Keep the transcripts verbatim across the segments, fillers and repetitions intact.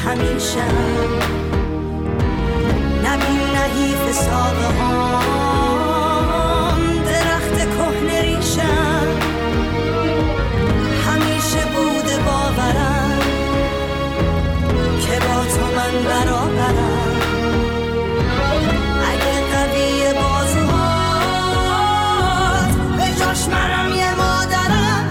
همیشه نبین نحیف ساقه هم درخت کهنه ریشم همیشه بوده باورم که با تو من برابرم اگه قوی بازوهات به جاش منم یه مادرم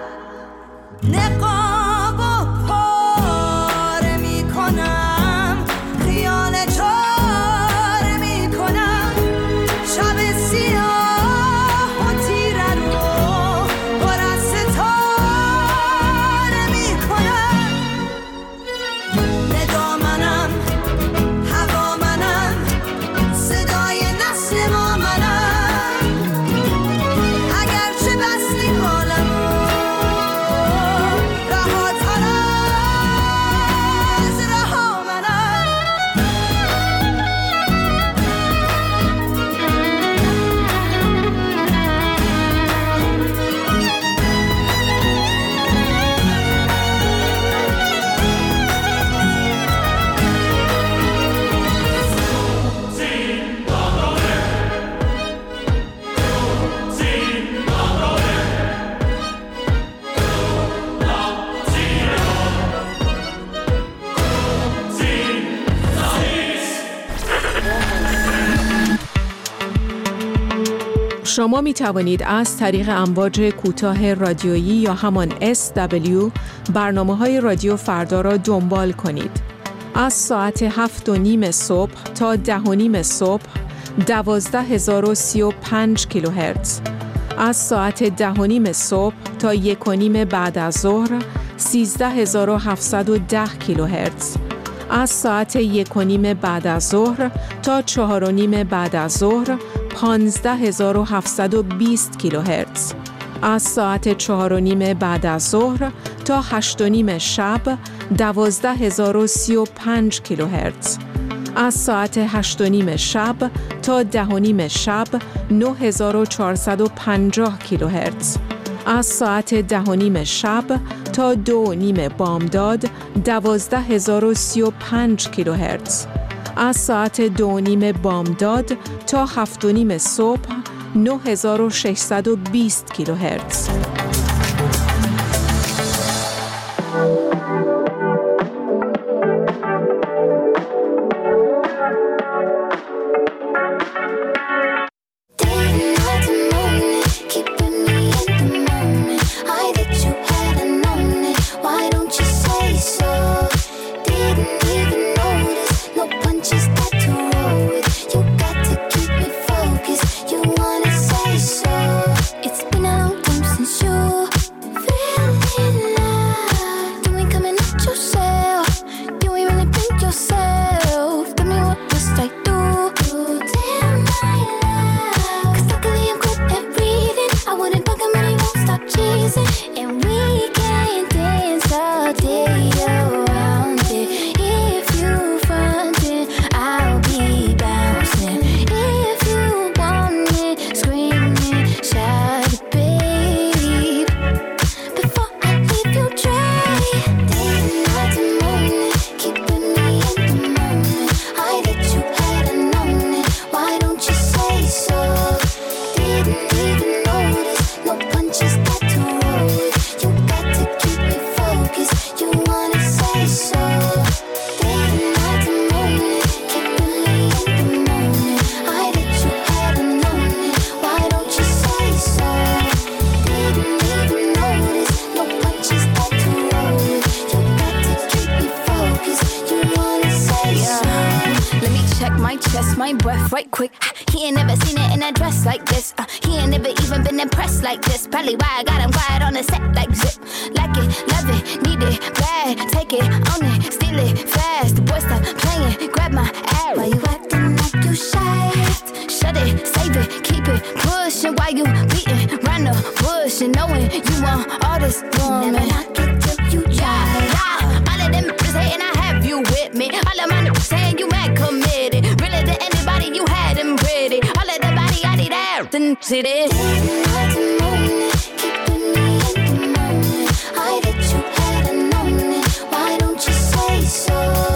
نقاب و پاره می کنم خیال چاره می کنم شب سیاه و تیره رو پر از ستاره می کنم ندا منم هوا منم صدای نسل ما منم اگرچه بستی حالمو رهاتر از رها منم شما می توانید از طریق امواج کوتاه رادیویی یا همان اس دبلیو برنامه‌های رادیو فردا را دنبال کنید. از ساعت هفت و نیم صبح تا ده و نیم صبح دوازده هزار و سی و پنج کیلوهرتز. از ساعت ده و نیم صبح تا یک و نیم بعد از ظهر سیزده هزار و هفتصد و ده کیلوهرتز. از ساعت یک و نیم بعد از ظهر تا چهار و نیم بعد از ظهر پانزده هزار و هفتصد و بیست کیلوهرتز. از ساعت چهار و نیم بعد از ظهر تا هشت و نیم شب دوازده هزار و سی و پنج کیلوهرتز. از ساعت هشت و نیم شب تا ده و نیم شب نه هزار و چهارصد و پنجاه کیلوهرتز. از ساعت ده و نیم شب تا دو و نیم بامداد دوازده هزار و سی و پنج کیلوهرتز. از ساعت دو و نیم بامداد تا هفت و نیم صبح نه هزار و ششصد و بیست کیلوهرتز. My breath right quick. He ain't never seen it in a dress like this. Uh, he ain't never even been impressed like this. Probably why I got him quiet on the set like zip. Like it, love it, need it, bad. Take it, own it, steal it, fast. The boy stop playing, grab my ass. Why you acting like you shy? Shut it, save it, keep it pushing. Why you beating round the bush and knowing you want all this woman? Never knock it till you try. Yeah, all of them niggas hating, I have you with me. All of my niggas saying you mad committed. Really to anybody you had them pretty. All of the body I need out and see this. Night and morning, keeping me in the moment. I that you had known it. Why don't you say so?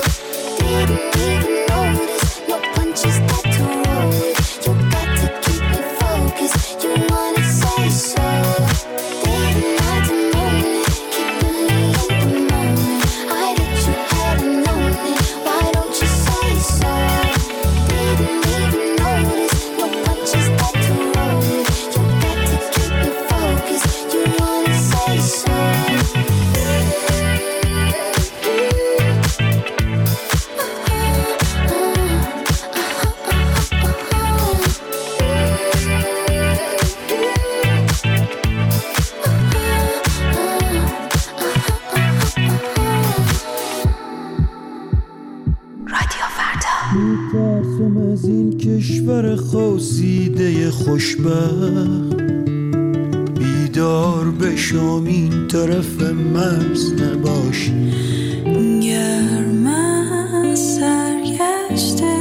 میترسم از این کشور خواسیده خوشبخت، بیدار بشم این طرف مرز نباش. گرم از سرگشته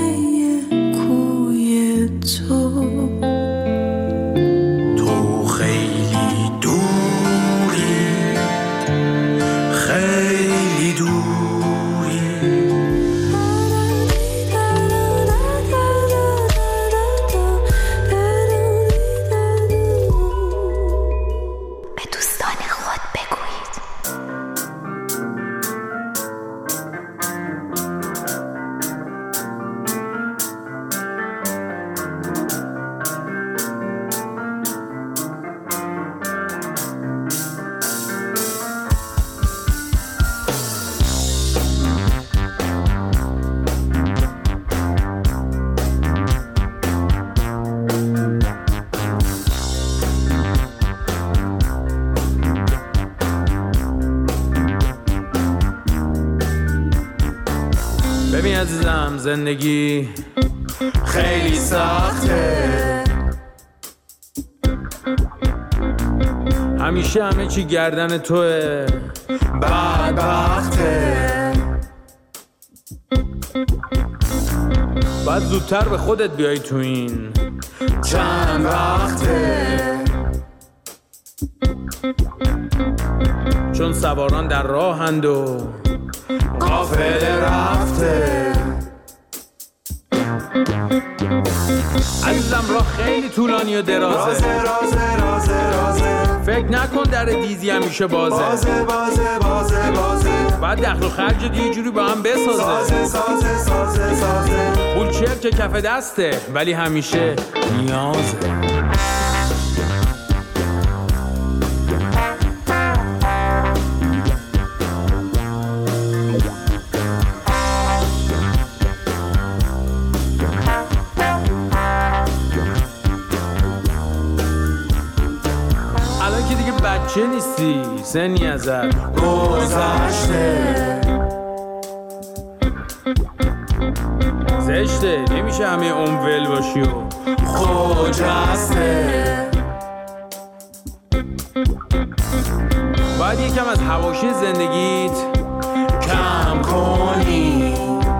کوی تو، تو خیلی دوری، خیلی دوری. ببین عزیزم، زندگی خیلی سخته، همیشه همه چی گردن توه، بدبخته. باید زودتر به خودت بیای تو این چند وقته، چون سواران در راهند و قافله رفته. عزیزم راه خیلی طولانی و درازه، رازه رازه رازه رازه. فکر نکن در دیزی همیشه بازه، بازه بازه بازه بازه. بعد دخل و خرج یه جوری با هم بسازه، سازه سازه سازه سازه. پول چرک که کف دسته ولی همیشه نیازه. چه نیستی سنی ازت گذشته، زشته نمیشه همه عمر ول باشی و خجسته. باید یکم از حواشی زندگیت کم کنی،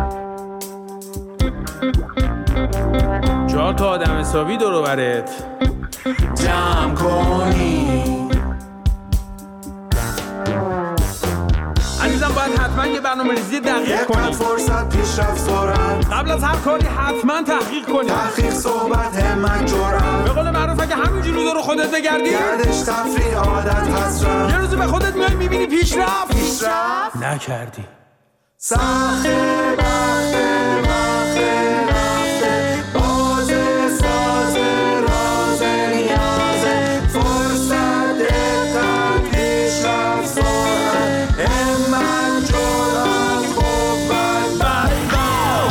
چهار تا آدم حسابی دور و برت جمع کنی. عزیزم باید حتما یه برنامه ریزی دقیق کنی، فرصت پیشرفت سرعت، قبل از هر کاری حتما تحقیق کنی، تحقیق صحبت همت جرأت. به قول معروف اگه همینجوری دور خودت بگردی گردش تفریح عادت حسرت، یه روزی به خودت میای میبینی پیشرفت پیشرفت نکردی. سخته بخته بخته رفته، بازه سازه رازه نیازه، فرصت دقت پیشرفت سرعت، همت جرأت قوت بدبخت.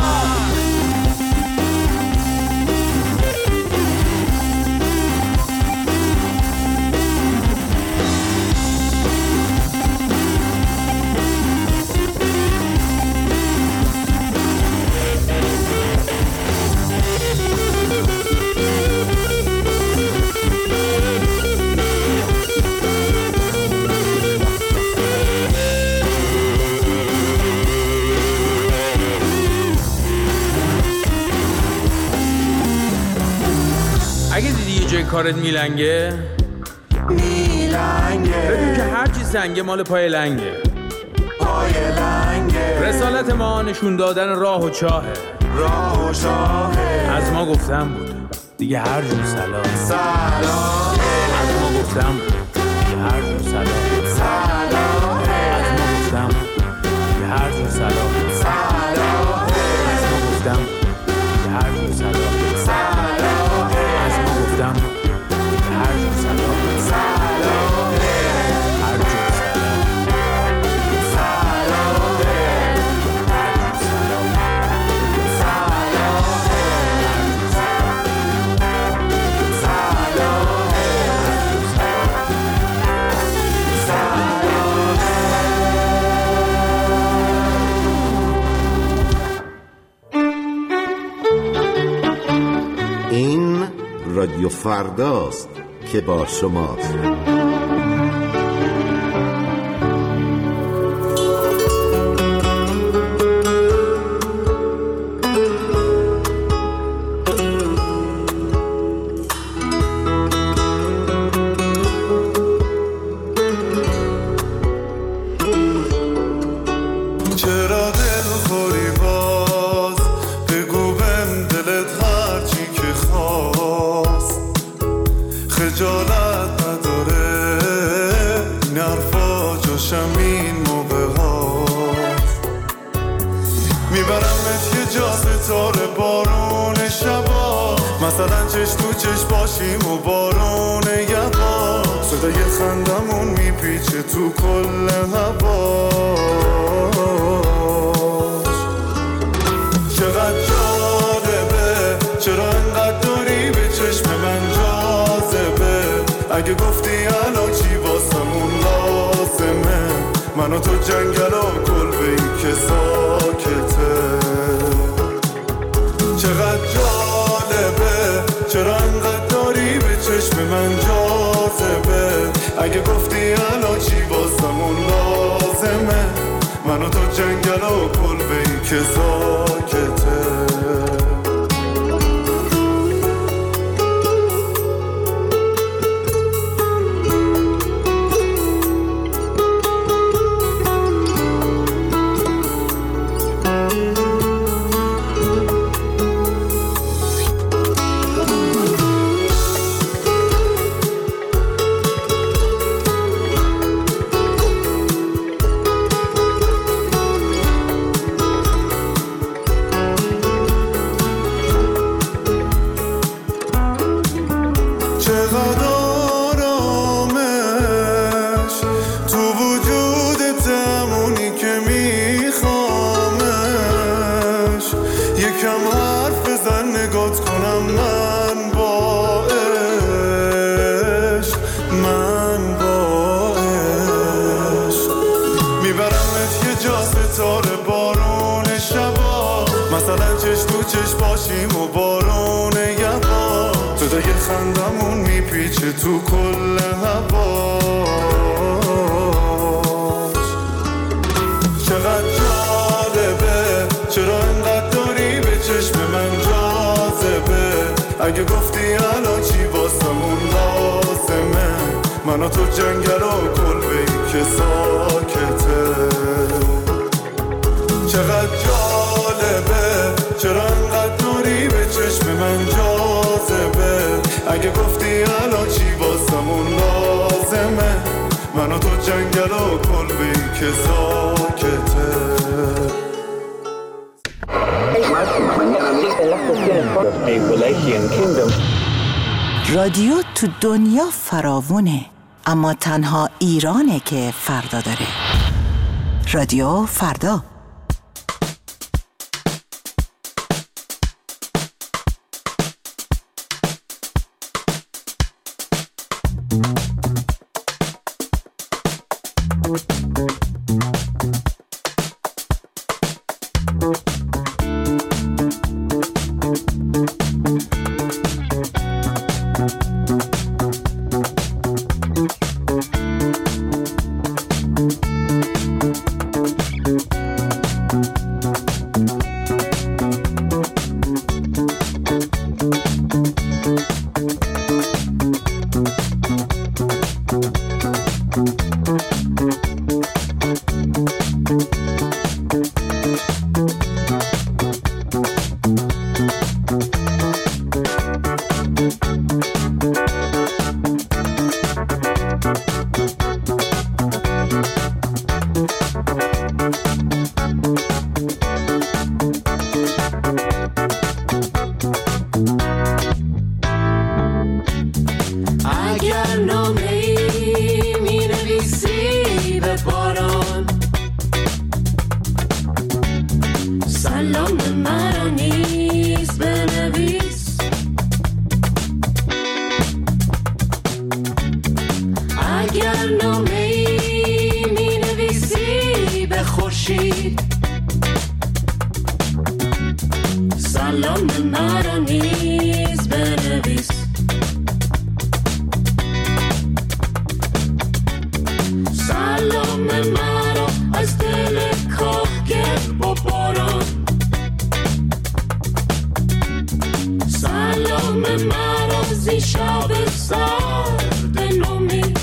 اگه دیدی یه جای کارت میلنگه میلنگه، بدون که هر چی سنگه مال پای لنگه، پای لنگه. قشنگه. رسالت ما نشون دادن راه و چاهه، راه و چاهه. از ما گفتم بود دیگه هر جور سلام سلام. از ما گفتم بود دیگه هر جور سلام سلام. از ما گفتم دیگه هر جور سلام سلام. از ما گفتم دیگه هر جور سلام سلام. از ما گفتم دیگه هر جور سلام سلام. هر جور سلام سلام. این رادیو فرداست که با شماست. چرا دل خوری باز، بگو بهم دلت هرچی که خواست. خجالت نداره این حرفا جاشم این موقع هاست. میبرمت یه جا ستاره بارون شبا، مثلا چش تو چش باشیم و بارون یبا. صدای خندمون میپیچه تو کل هواش. چقدر جالبه چرا انقدر داری به چشم من جاذبه. اگه گفتی الان چی واسمون لازمه، من و تو جنگل و کلبه‌ای که ساکته. چقدر جالبه چرا انقدر داری به چشم من جاذبه. اگه گفتی الان چی واسمون لازمه، من و تو جنگل و کلبه‌ای که ساکته. چقدر آرامش تو وجودت، همونی که میخوامش. یکم حرف بزن نگات کنم من با عشق، من با عشق. میبرمت یه جا ستاره بارون شبا، مثلا چش تو چش باشیم و بارون یبا. صدای خندمون میپیچه تو کل هواش. چقدر جالبه چرا انقدر داری به چشم من جاذبه. اگه گفتی الان چی واسمون لازمه، من و تو جنگل و کلبه‌ای که ساکته. چقدر جالبه چرا انقدر داری به چشم من جاذبه. اگه گفتی الان چی واسمون لازمه، من و تو جنگل و کلبه‌ای که ساکته. رادیو تو دنیا فراوونه، اما تنها ایرانه که فردا داره. رادیو فردا. اگر نامه ای می نویسی به باران، سلام مرا نیز بنویس. اگر نامه ای می نویسی به خورشید، سلام مرا نیز بنویس. سلام مرا از دل کاهگل با باران، سلام مرا زی شب سرد نومید.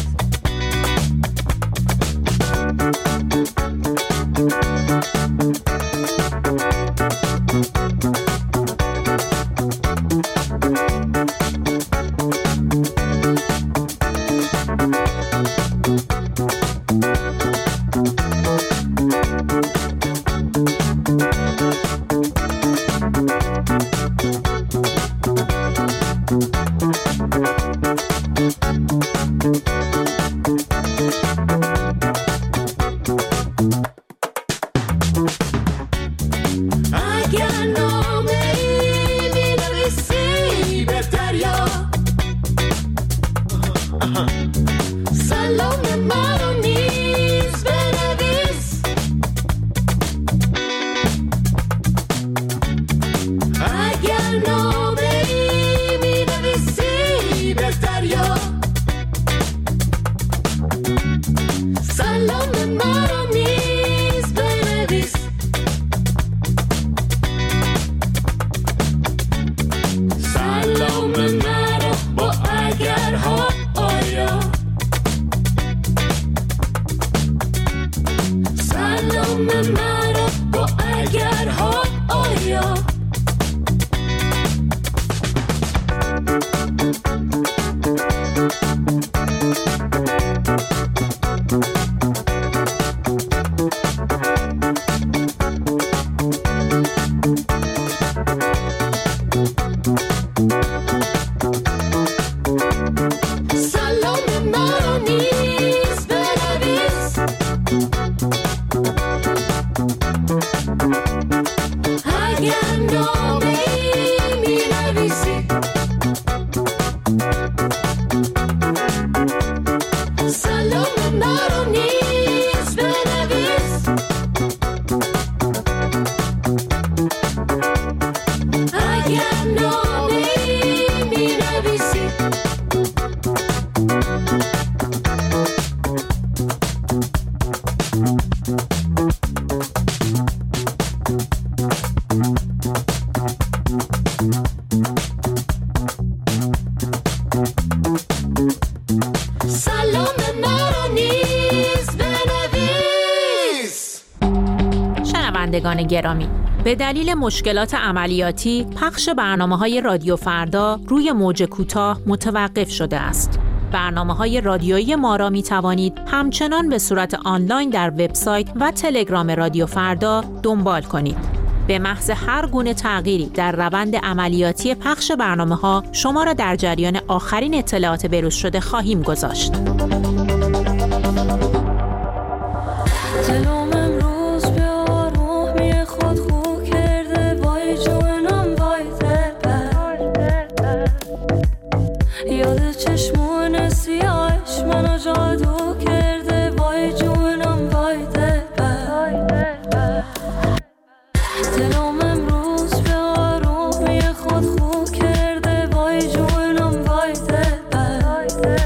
شنوندگان گرامی، به دلیل مشکلات عملیاتی پخش برنامه‌های رادیو فردا روی موج کوتاه متوقف شده است. برنامه‌های رادیویی ما را می‌توانید همچنان به صورت آنلاین در وبسایت و تلگرام رادیو فردا دنبال کنید. به محض هر گونه تغییری در روند عملیاتی پخش برنامه‌ها شما را در جریان آخرین اطلاعات بروز شده خواهیم گذاشت. جادو کرده وای جونم وای دلبر، دلم امروز به آرومی خود خو کرده وای جونم وای دلبر.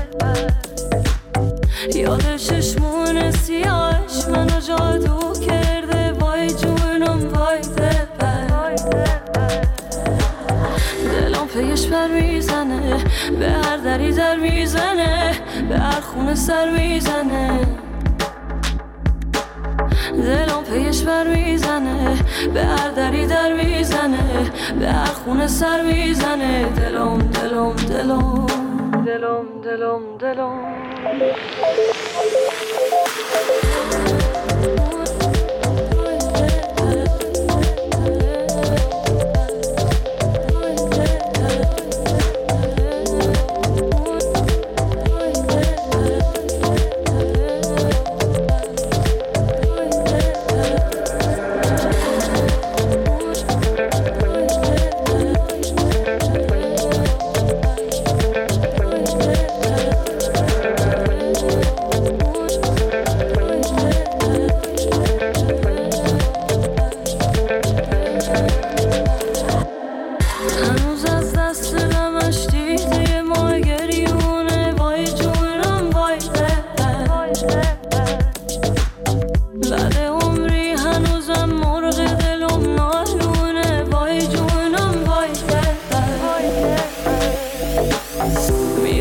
یاد چشمون سیاهش منو جادو کرده وای جونم وای دلبر. دلم پیش پر میزنه، به هر دری در میزنه، به هر خونه سر میزنه. دلم پیش بر میزنه، به هر دری در میزنه، به هر خونه سر میزنه. دلم دلم دلم دلم دلم دلم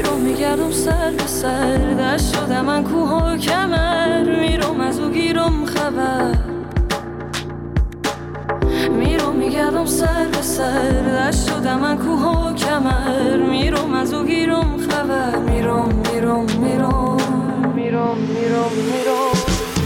میرم میگردم سر به سر، دشت شده من کوه و کمر، میرم از او گیرم خبر. میرم میگردم سر به سر، دشت شده من کوه و کمر، میرم از او گیرم خبر. میرم میرم میرم میرم میرم میرم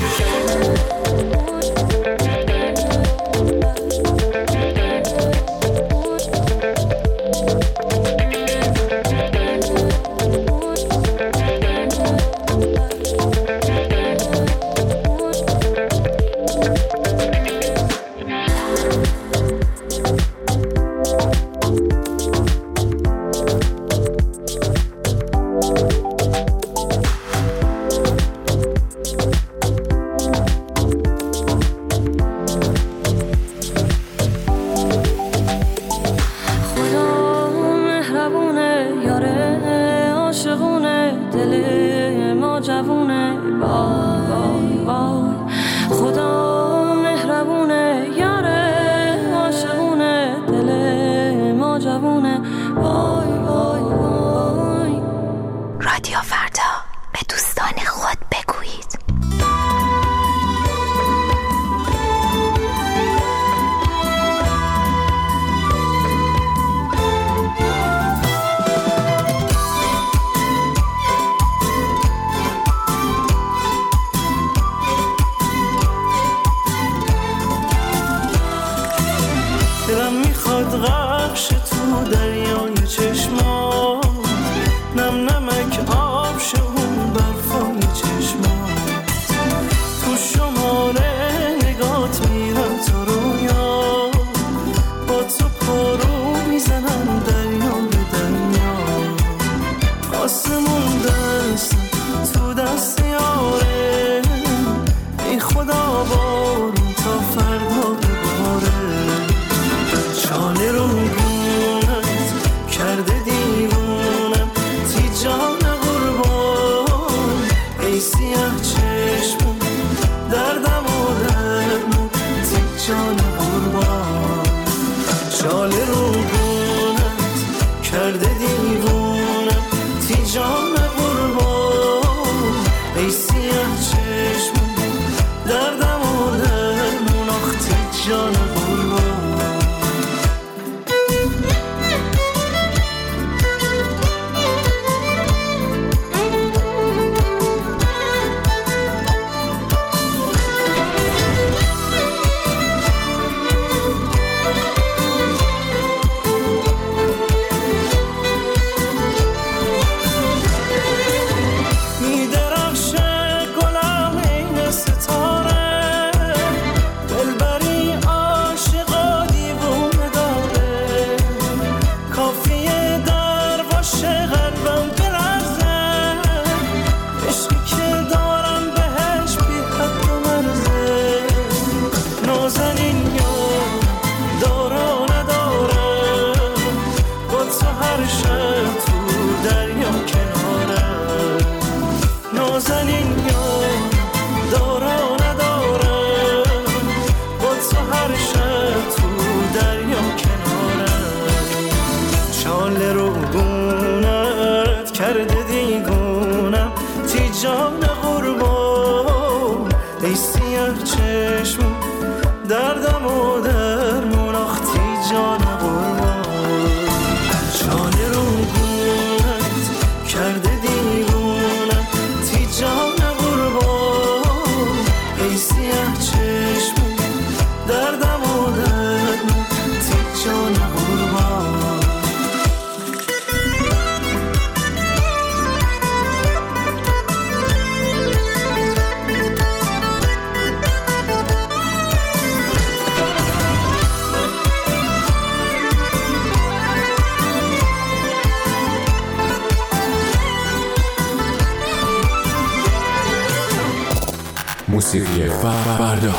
موسیقی فردا.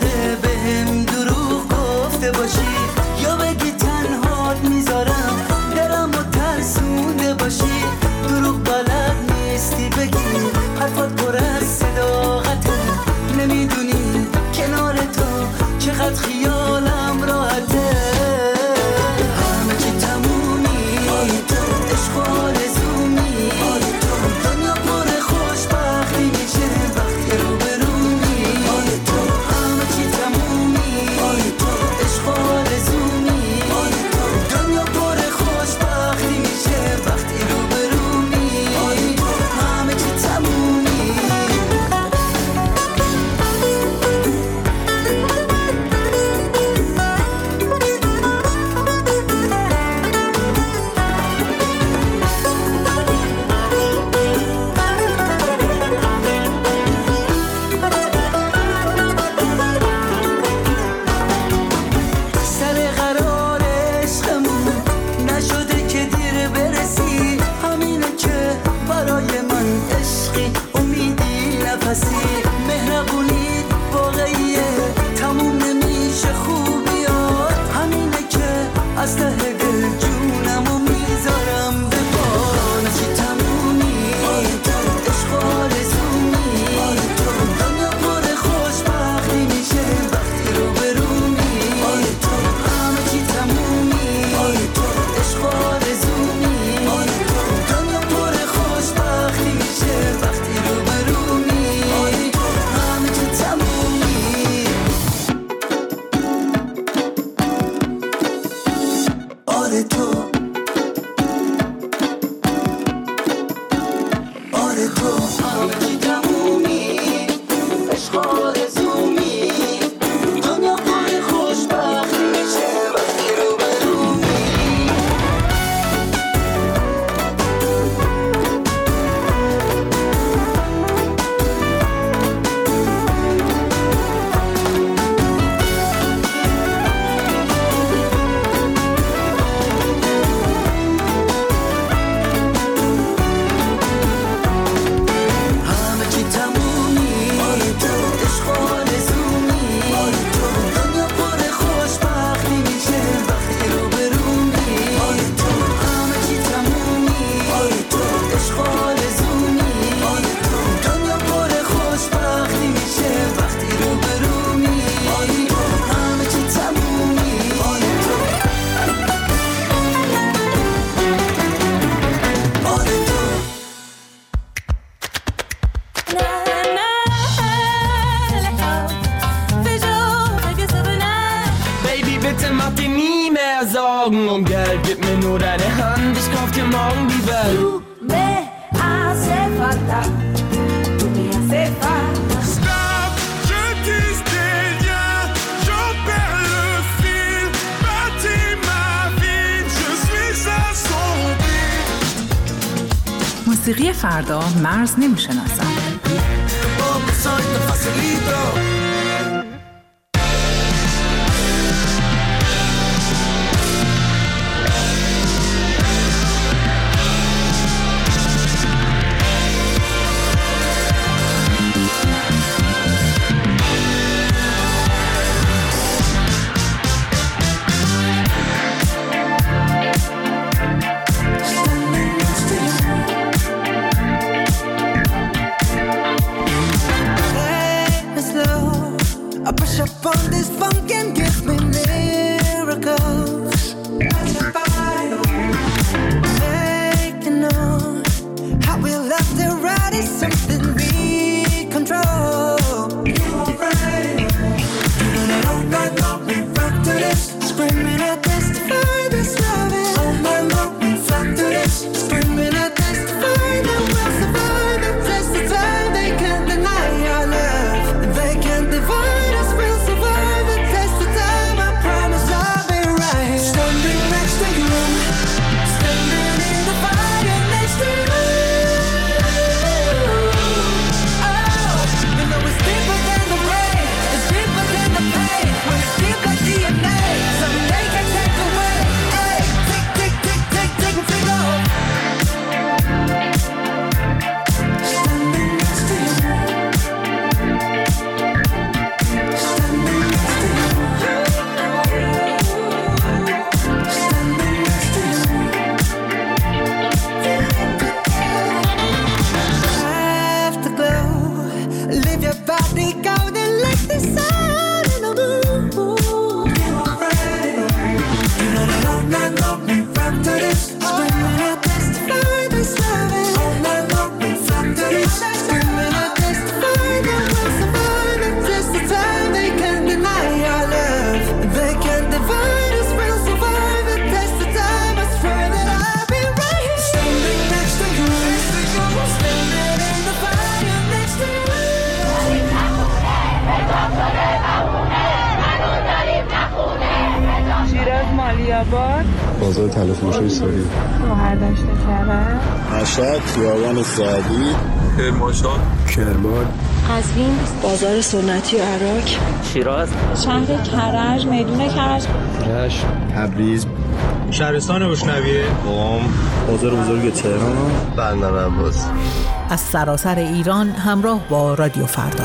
موقع بهم دروغ گفته باشی یا بگی تنهات میذارم دلمو ترسونده باشی. دروغ بلد نیستی بگی، حرفات پر از صداقته. نمیدونی کنار تو چقدر خیالم راحته. همه چی تمومی، عشق و آرزومی، دنیا پر خوشبختی میشه وقتی روبرومی. همه چی تمومی، عشق و آرزومی، دنیا پر خوشبختی میشه وقتی روبرومی. همه چی تمومی. سر قرار عشقمون نشده که دیر برسی. همینه که برای من عشقی، امیدی، نفسی. مهربونی واقعیه، تموم نمیشه خوبیات. همینه که از ته دل جونمو میذارم به باد. چی تمومی، عشق و آرزومی، دنیا پر خوشبختی میشه وقتی روبرومی. همه چی تمومی، عشق و آرزومی، دنیا پر خوشبختی میشه وقتی روبرومی. همه چی تمومی. آره تو، آره تو. همه چی تمومی، عشق و آرزومی، دنیا پر خوشبختی میشه وقتی روبرومی. همه چی تمومی، عشق و آرزومی، دنیا پر خوشبختی میشه وقتی روبرومی. همه چی تمومی، عشق و آرزومی، دنیا پر خوشبختی میشه وقتی روبرومی. همه چی تمومی. آره تو. Baby, bitte mach dir nie mehr Sorgen um Geld, gib mir nur deine Hand, ich kauf dir morgen die Welt. Tu me hace falta, tu me hace falta. Stop, je tisse des liens, j'en perds le fil. Bâtis ma vie, je suis assombri. موسیقی فردا مرز نمیشناسن. Poco soy te facilito. Divide us, we'll survive it. آباد، بازار طلا فروشی ساری، شهردشت کرج، مشهد، خیابان سعدی، کرمانشاه، کرمان، قزوین، بازار سنتی عراق، شیراز، شهر کرج، میدون کرج، رشت، تبریز، شهرستان اشنویه، قم، بازار بزرگ تهران، بندر عباس. از سراسر ایران همراه با رادیو فردا.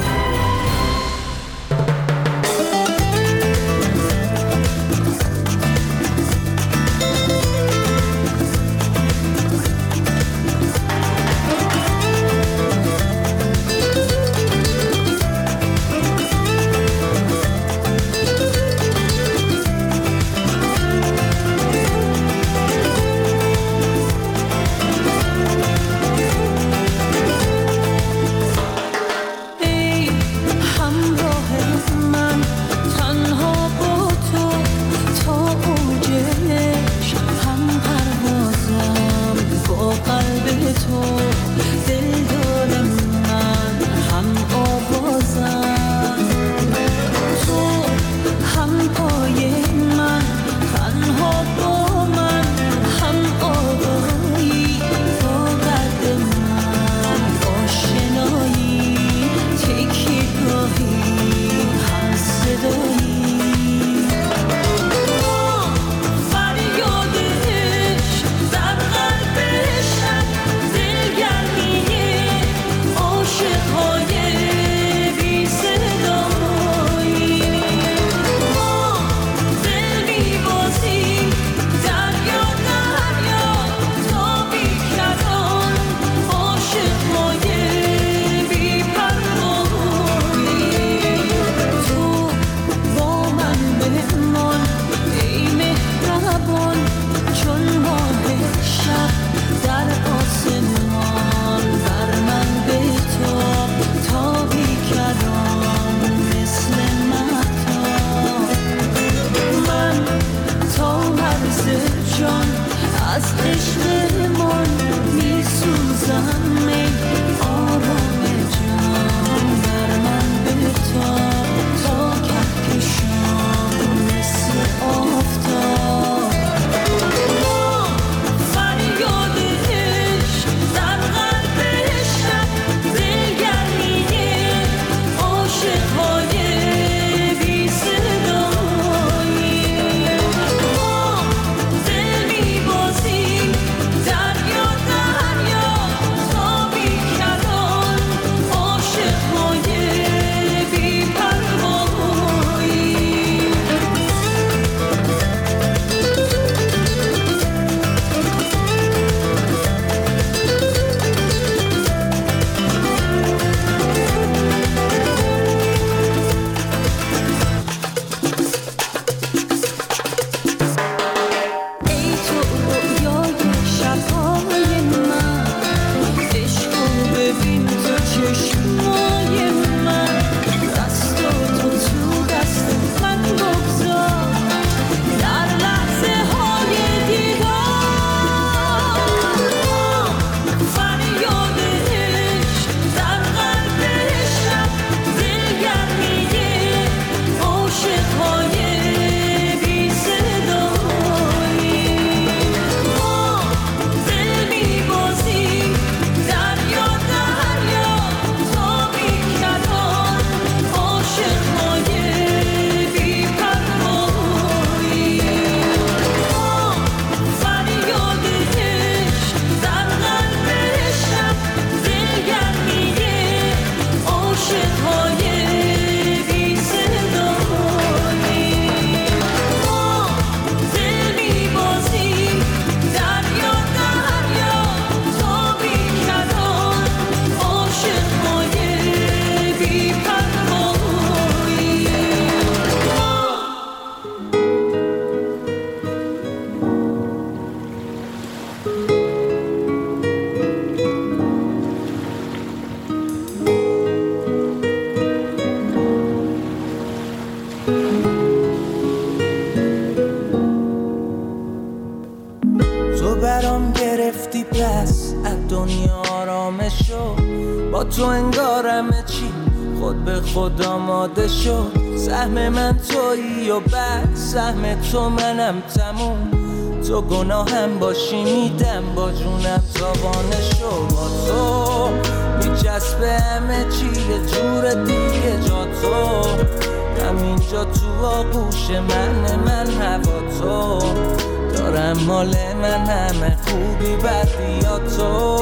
با تو انگار همه چی خود به خود آماده شد. سهم من تویی و بعد سهم تو منم تموم. تو گناهم باشی میدم با جونم تاوانه شو. با تو میچسبه همه چی یه جور دیگه جا تو. همینجا تو آغوش من من هوا تو. دارم مال من همه خوبی بدی یا تو.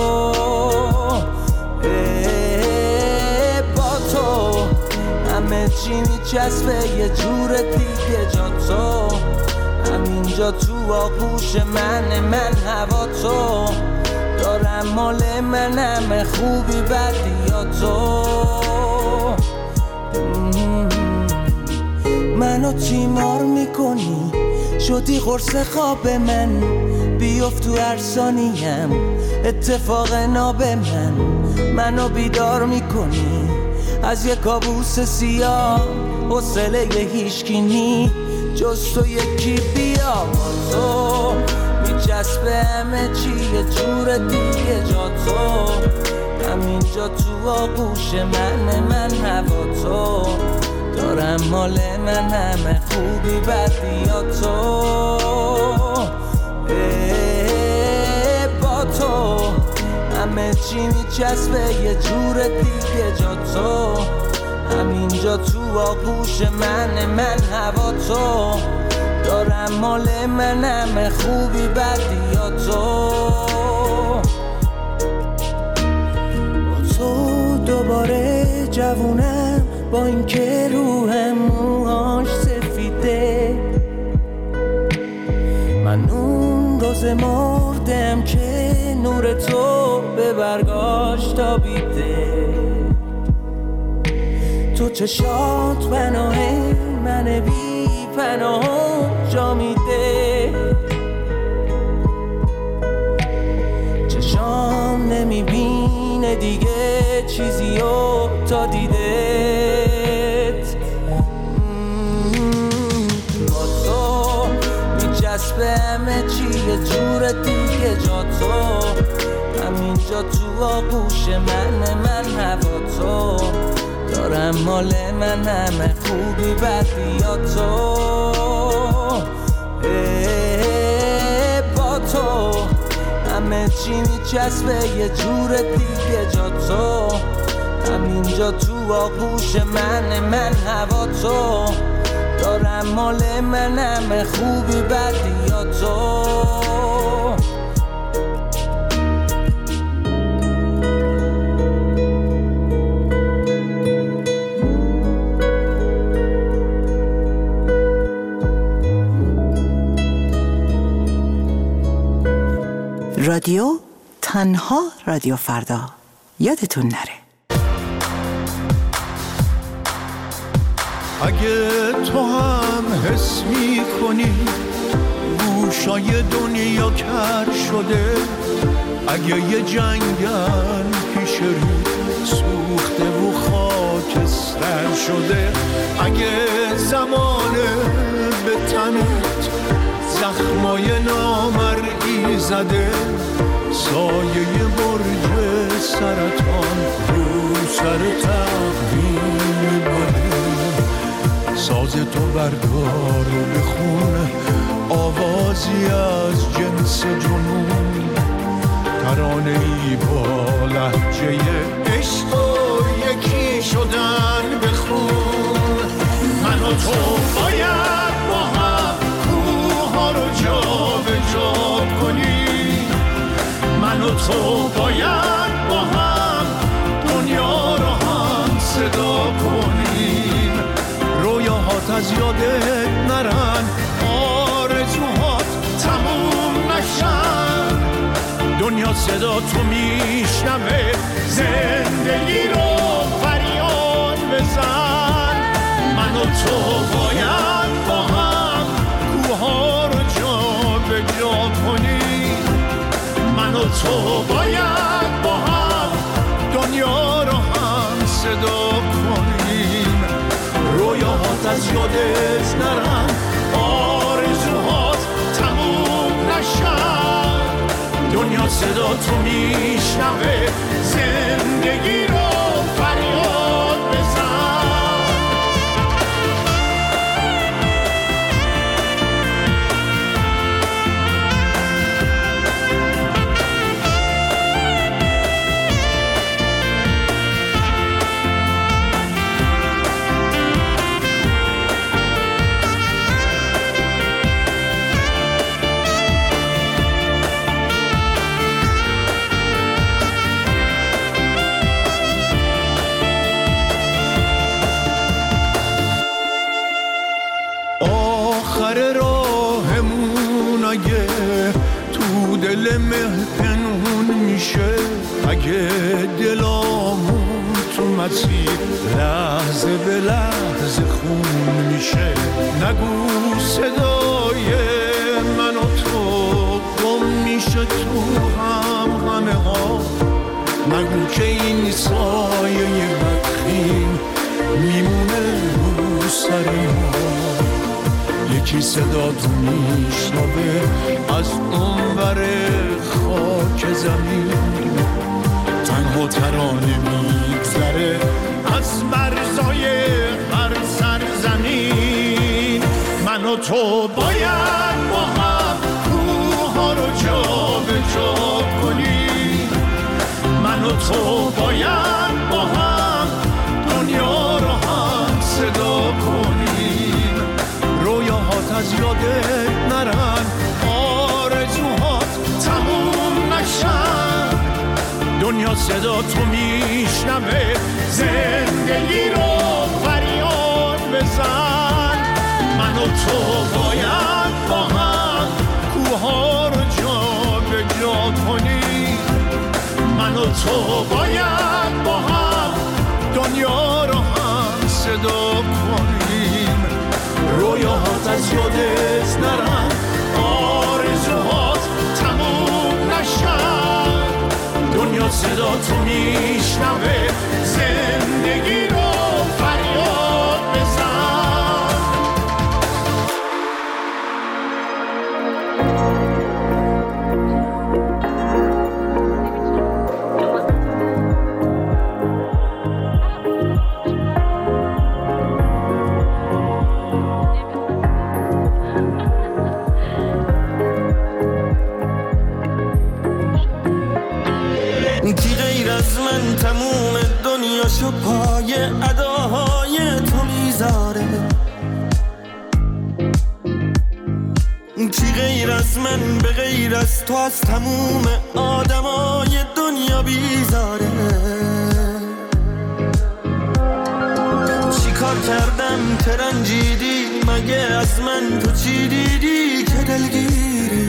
با تو همه چی میچسبه یه جور دیگه جا تو. همینجا تو آغوش من من هوا تو. دارم مال من همه خوبی بدی یا تو. منو تیمار میکنی شدی قرص خواب من. بیفت تو هر ثانیم اتفاق ناب من. منو بیدار میکنی از یک کابوس سیاه. حوصله هیچکی نی جز تو یکی بیا. با تو میچسبه همه چی یه جور دیگه جا تو. همینجا تو آغوش من من هوا تو. دارم مال من همه خوبی بدی یا تو. با تو همه چی میچسبه یه جور دیگه جا تو. همینجا تو آغوش من من هوا تو. دارم مال من همه خوبی بدی یا تو. با تو دوباره جوونم با این که روحم موهاش سفیده. من اون روز مردم که نور تو به برگاش تابیده. تو چشات پناه من بی پناه جا میده. چشام نمیبینه دیگه چیزیو تا دیدت. با تو میچسبه همه چی یه جور دیگه جا تو. همینجا تو آغوش من من هوا تو. دارم مال من همه خوبی بدی یا تو. با تو همه چی میچسبه یه جور دیگه جا تو. همینجا تو آغوش من من هوا تو. دارم مال من همه خوبی بدی یا تو. رادیو تنها رادیو فردا. یادتون نره اگه تو هم حس می کنی گوشای دنیا کر شده. اگه یه جنگل پیش رو سوخته و خاکستر شده. اگه زمانه به تنت زخمای نامرئی زده. سایه برج سرطان رو سر تقویم بده. ساز تو بردار و بخون آوازی از جنس جنون. ترانه‌ای با لهجه عشق و یکی شدن بخون. من و تو باید با هم کوها رو جا به جا کنیم. من و تو باید با هم دنیا رو هم صدا کنیم. رویاهات از یادت نرن، آرزوهات تموم نشن. دنیا صدا تو میشنوه، زندگی رو فریاد بزن. من و تو باید با هم کوها رو جا به جا کنیم. من و تو باید با هم دنیا رو هم صدا کنیم. رویاهات از یادت نرن، آرزوهات تموم نشن. دنیا صدا تو میشنوه، زندگی رو فریاد بزن. آخر راهمون اگه تو دل مه پنهون میشه، اگه دلامون تو مسیر لحظه به لحظه خون میشه، نگو صدای من و تو گم میشه تو هم همه ها، نگو که این سایه بدخیم میمونه رو سر ما. یکی صدا تو میشنوه از اون ور خاک زمین، تنها ترانه میگذره از مرزای هر سرزمین. من و تو باید با هم کوها رو جا به جا کنیم، من و تو باید با هم دنیا رو هم صدا کنیم. رویاهات از یادت نرن، آرزوهات تموم نشن، دنیا صدا تو میشنوه، زندگی رو فریاد بزن. من و تو باید با هم کوها رو جا به جا کنیم، من و تو باید با هم دنیا رو هم صدا کنیم. رویاهات از یادت نرن، آرزوهات تموم نشن، دنیا صدا تو میشنوه، زندگی رو فریاد بزن. کی غیر از من تموم دنیاشو پای اداهای تو میذاره، کی غیر از من به غیر از تو از تموم آدمای دنیا بیزاره. چی کار کردم که رنجیدی، مگه از من تو چی دیدی که دلگیری؟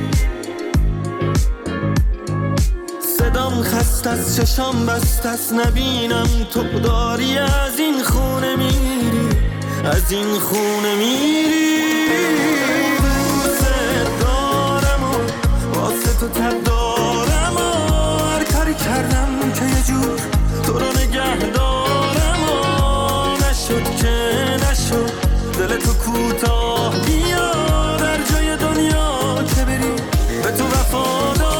صدام خست از چشام بست از نبینم تو داری از این خونه میری، از این خونه میری. دوست دارم و واسه تو تب دارم و هر کاری کردم که یه جور تو رو نگه دارم و نشد که نشد دل تو کوتاه بیا در جای دنیا که بری به تو وفادار.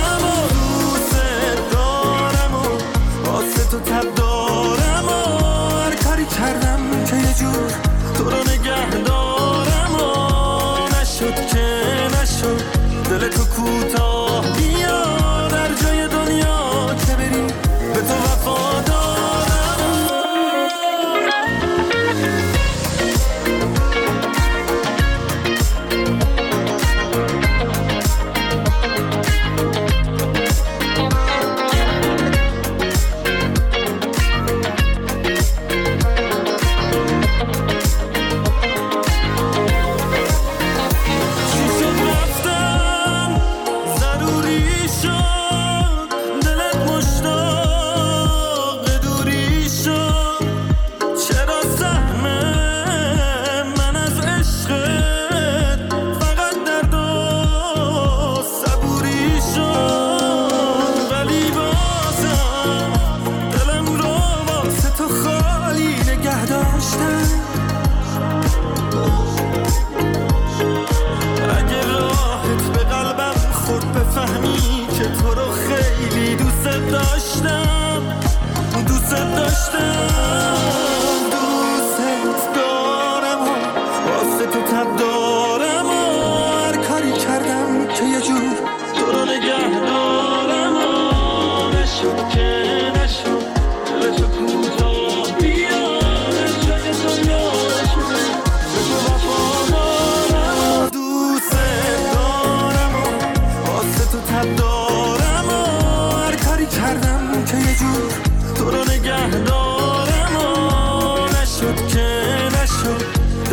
تو تب دارم و هر کاری کردم که یه جور تو رو نگه دارم و نشد که نشد دل تو کوتاه بیا در جای دنیا که بری به تو وفادارم.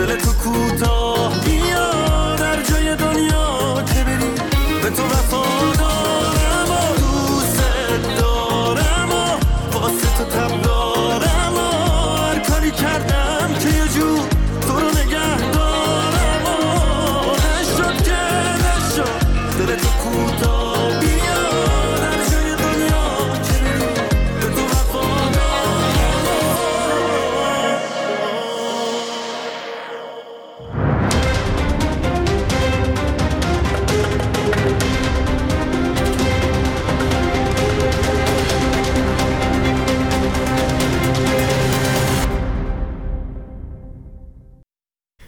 دل تو کوتاه